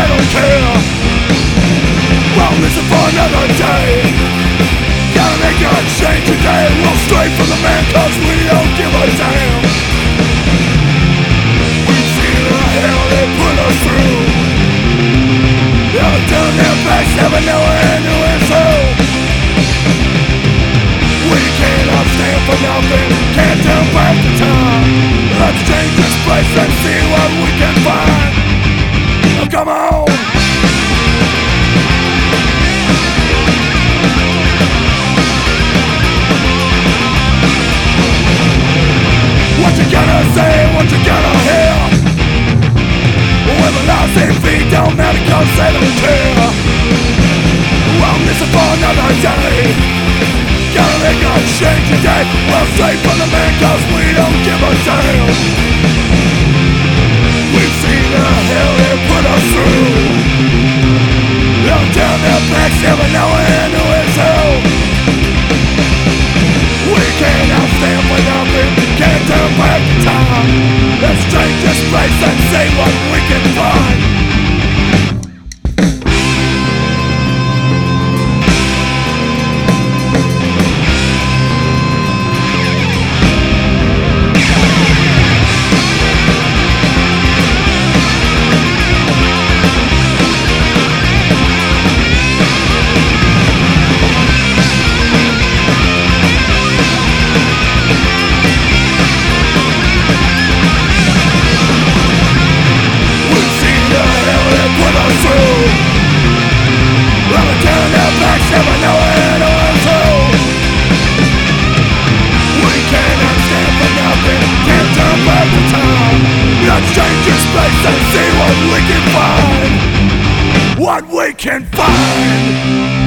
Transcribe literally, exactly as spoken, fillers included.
they don't care. Well, listen for another day. Gotta make a change today. We'll straight from the man, cause we don't give a damn. We've seen the hell they put us through. They'll turn their backs, never know where to who. We cannot stand for nothing, can't turn back the time. Let's change this place and see what we can find. Oh, come on. What you gonna say, what you gonna hear? When the laws say feet don't matter cause they don't care. Well, listen for another day. Gotta make a change today. We'll stay from the man cause we don't give a damn. We've seen the hell they put us through. They'll turn their backs, never knowing who is who. We cannot stand for nothing, can't turn back the time. Let's change this place and see what we can find. Never knowing who is who. We cannot stand for nothing, can't turn back the time. Let's change this place and see what we can find. What we can find.